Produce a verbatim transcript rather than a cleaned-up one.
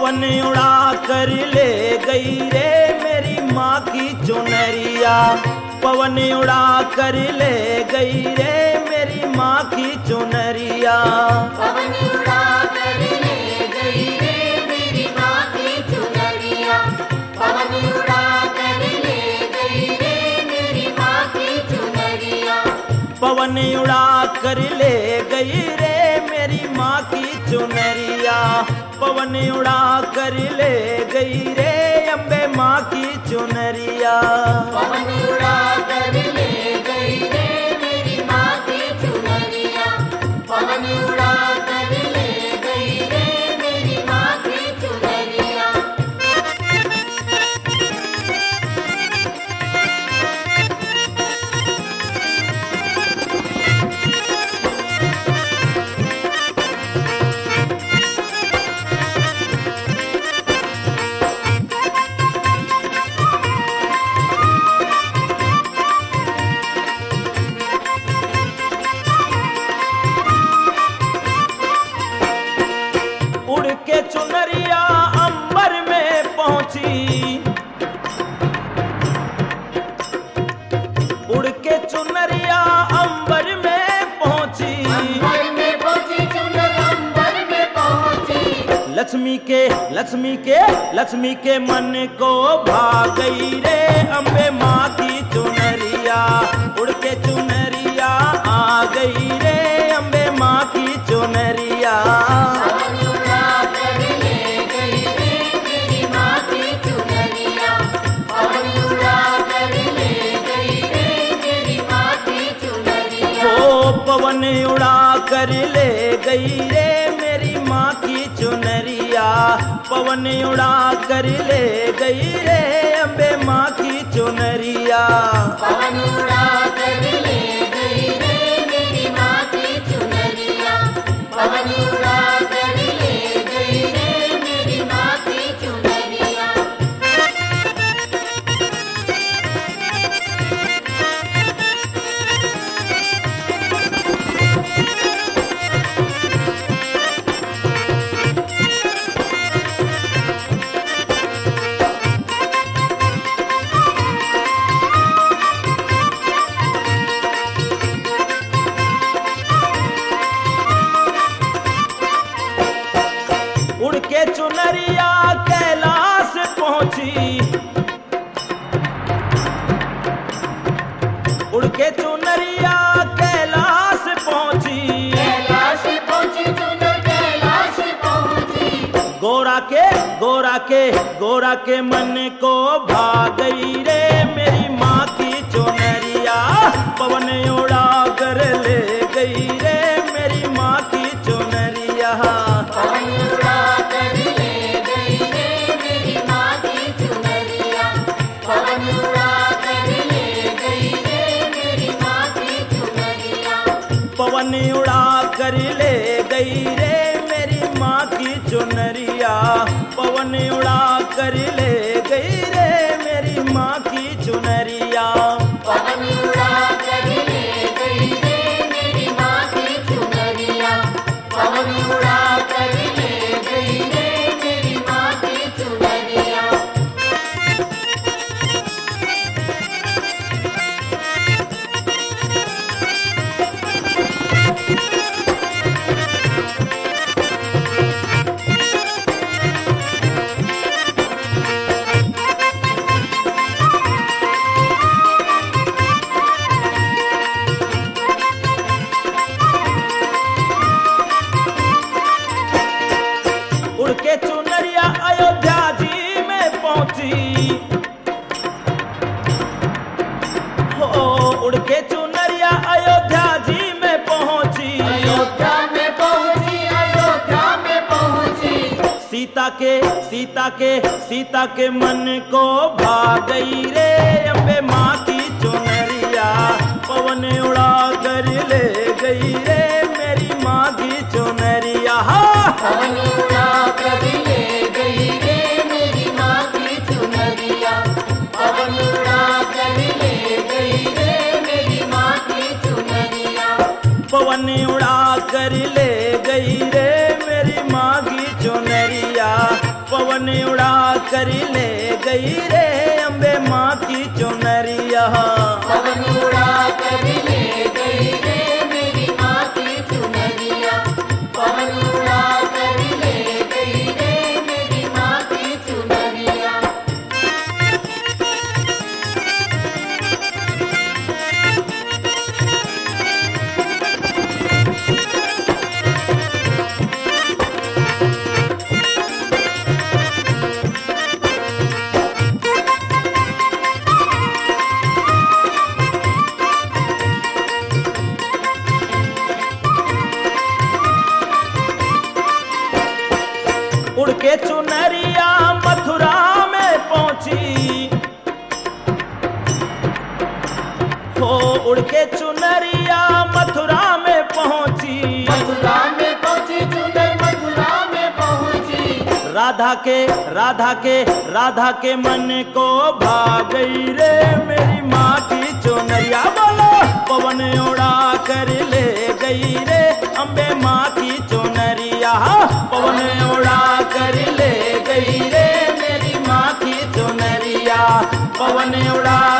पवन उड़ा कर ले गई रे मेरी माँ की चुनरिया। पवन उड़ा कर ले गई रे मेरी माँ की चुनरिया। पवन उड़ा कर ले गई रे मेरी माँ की चुनरिया। पवन उड़ा कर ले गई रे मेरी माँ की चुनरिया। पवन उड़ा कर ले गई रे मेरी माँ की चुनरिया। पवन उड़ा कर ले गई रे अम्बे माँ की चुनरिया। पवन उड़ा कर ले गई रे मेरी माँ की चुनरिया। पवन उड़ा कर ले गई रे मेरी माँ की चुनरिया। उड़ के चुनरिया अंबर में पहुंची। उड़ के चुनरिया अंबर में पहुंची। अंबर में पहुंची चुनर अंबर में पहुंची। लक्ष्मी के लक्ष्मी के लक्ष्मी के मन को भा गई रे अम्बे माँ की चुनरिया। उड़ के चुनरिया आ गई रे अम्बे माँ की चुनरिया। पवन उड़ा कर ले गई रे मेरी माँ की चुनरिया। पवन उड़ा कर ले गई रे मेरी माँ की चुनरिया। ओ पवन उड़ा कर ले गई रे मेरी माँ की चुनरिया। पवन उड़ा कर ले गई रे अम्बे माँ की चुनरिया। पवन उड़ा कर ले गई रे मेरी माँ की चुनरिया। पवन उड़ा कर ले गई रे मेरी माँ की चुनरिया। उड़ के चुनरिया कैलाश पहुंची। उड़ के चुनरिया कैलाश पहुंची। कैलाश पहुंची चुनर कैलाश पहुंची। गोरा के गोरा के गोरा के मन को भा गई रे मेरी माँ की चुनरिया। पवन उड़ा कर ले गई रे मेरी माँ की चुनरिया। पवन उड़ा कर ले गई रे मेरी माँ की चुनरिया। पवन उड़ा कर ले गई रे मेरी माँ की चुनरिया। पवन उड़ा कर ले गई रे मेरी माँ की चुनरिया। पवन उड़ा कर ले गई रे मेरी माँ की चुनरिया। पवन उड़ा कर ले गई रे मेरी माँ की चुनरिया। पवन उड़ा कर ले गई रे मेरी माँ की चुनरिया। उड़ के चुनरिया अयोध्या जी में पहुंची। हो उड़ के चुनरिया अयोध्या जी में पहुंची। अयोध्या में पहुंची अयोध्या में पहुंची। सीता के सीता के सीता के मन को भा गई रे अम्बे माँ की चुनरिया। पवन उड़ा कर ले गई रे मेरी माँ की चुनरिया। पवन उड़ा कर ले गई रे मेरी माँ की चुनरिया। पवन उड़ा कर ले गई रे मेरी माँ की चुनरिया। पवन उड़ा कर ले गई रे मेरी माँ की चुनरिया। पवन पवन उड़ा कर ले गई रे अम्बे माँ की चुनरिया। पवन उड़ा कर ले गई रे मेरी माँ की चुनरिया। पवन उड़ा कर ले गई रे मेरी माँ की चुनरिया। उड़ के चुनरिया मथुरा में पहुंची हो, उड़ के चुनरिया मथुरा में पहुंची। मथुरा में पहुंची चुनर मथुरा में पहुंची। राधा के राधा के राधा के मन को भाग गई रे मेरी माँ की चुनरिया। बोलो पवन उड़ा कर ले गई रे अम्बे माँ की चुनरिया। पवन उड़ा कर ले गई रे मेरी माँ की चुनरिया। पवन उड़ा